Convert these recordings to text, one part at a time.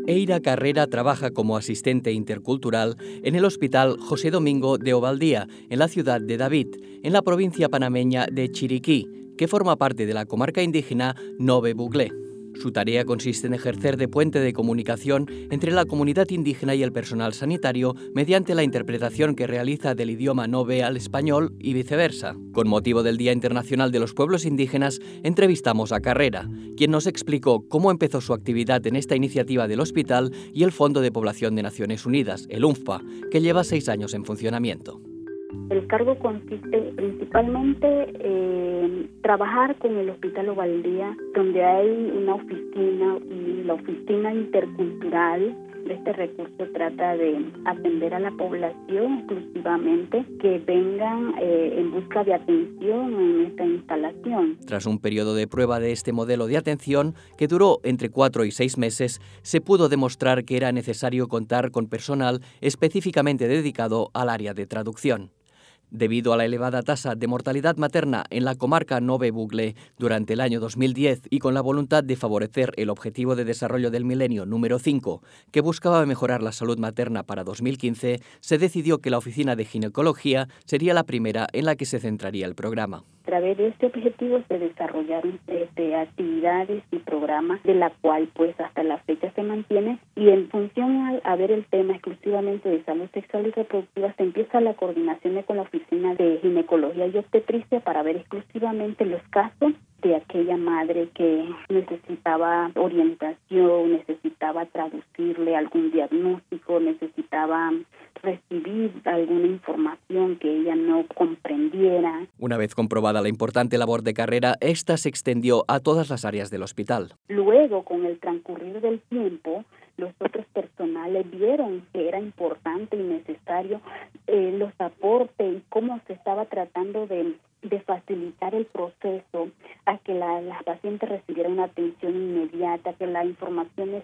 Eira Carrera trabaja como asistente intercultural en el Hospital José Domingo de Ovaldía, en la ciudad de David, en la provincia panameña de Chiriquí, que forma parte de la comarca indígena Nove Buglé. Su tarea consiste en ejercer de puente de comunicación entre la comunidad indígena y el personal sanitario mediante la interpretación que realiza del idioma Nove al español y viceversa. Con motivo del Día Internacional de los Pueblos Indígenas, entrevistamos a Carrera, quien nos explicó cómo empezó su actividad en esta iniciativa del hospital y el Fondo de Población de Naciones Unidas, el UNFPA, que lleva 6 años en funcionamiento. El cargo consiste principalmente en trabajar con el Hospital Ovaldía, donde hay una oficina, y la oficina intercultural de este recurso trata de atender a la población exclusivamente que vengan en busca de atención en esta instalación. Tras un periodo de prueba de este modelo de atención, que duró entre 4 y 6 meses, se pudo demostrar que era necesario contar con personal específicamente dedicado al área de traducción. Debido a la elevada tasa de mortalidad materna en la comarca Nove Buglé durante el año 2010 y con la voluntad de favorecer el Objetivo de Desarrollo del Milenio número 5, que buscaba mejorar la salud materna para 2015, se decidió que la oficina de ginecología sería la primera en la que se centraría el programa. A través de este objetivo se desarrollaron actividades y programas de la cual pues hasta la fecha se mantiene, y en función a ver el tema exclusivamente de salud sexual y reproductiva se empieza la coordinación con la oficina de ginecología y obstetricia para ver exclusivamente los casos de aquella madre que necesitaba orientación, necesitaba traducirle algún diagnóstico, necesitaba recibir alguna información que ella no comprendiera. Una vez comprobada la importante labor de Carrera, esta se extendió a todas las áreas del hospital. Luego, con el transcurrir del tiempo, los otros personales vieron que era importante y necesario los aportes y cómo se estaba tratando de facilitar el proceso a que las pacientes recibieran una atención inmediata, que las informaciones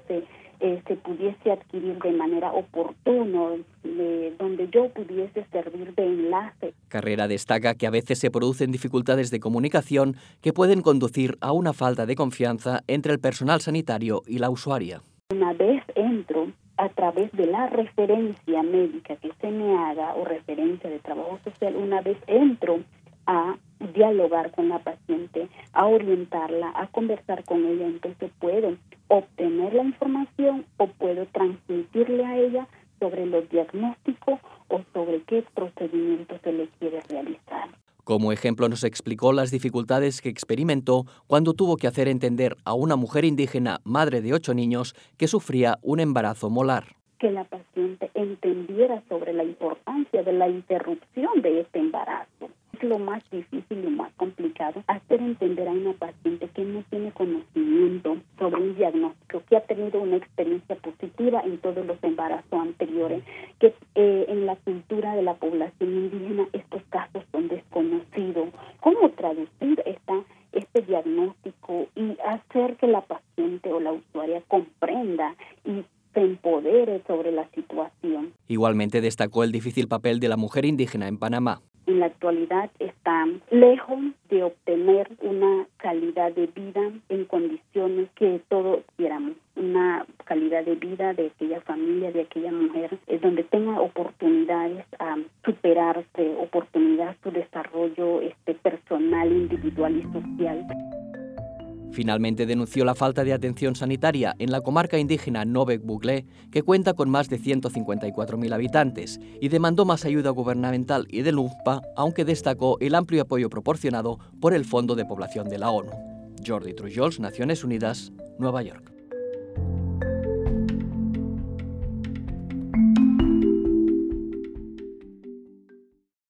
se pudiese adquirir de manera oportuna, donde yo pudiese servir de enlace. Carrera destaca que a veces se producen dificultades de comunicación que pueden conducir a una falta de confianza entre el personal sanitario y la usuaria. Una vez entro a través de la referencia médica que se me haga o referencia de trabajo social, una vez entro a dialogar con la paciente, a orientarla, a conversar con ella, entonces puedo obtener la información o puedo transmitirle a ella sobre los diagnósticos o sobre qué procedimiento se le quiere realizar. Como ejemplo nos explicó las dificultades que experimentó cuando tuvo que hacer entender a una mujer indígena, madre de 8 niños, que sufría un embarazo molar. Que la paciente entendiera sobre la importancia de la interrupción de este embarazo. Es lo más difícil y más complicado, hacer entender a una paciente que no tiene conocimiento sobre un diagnóstico, que ha tenido una experiencia positiva en todos los embarazos anteriores, que en la cultura de la población indígena estos casos son desconocidos. ¿Cómo traducir este diagnóstico y hacer que la paciente o la usuaria comprenda y se empodere sobre la situación? Igualmente destacó el difícil papel de la mujer indígena en Panamá. En la actualidad están lejos de obtener una calidad de vida en condiciones que todos quieramos, una calidad de vida de aquella familia, de aquella mujer, donde tenga oportunidades a superarse, oportunidad a su desarrollo personal, individual y social. Finalmente denunció la falta de atención sanitaria en la comarca indígena Nove Buglé, que cuenta con más de 154.000 habitantes, y demandó más ayuda gubernamental y del UNFPA, aunque destacó el amplio apoyo proporcionado por el Fondo de Población de la ONU. Jordi Trujols, Naciones Unidas, Nueva York.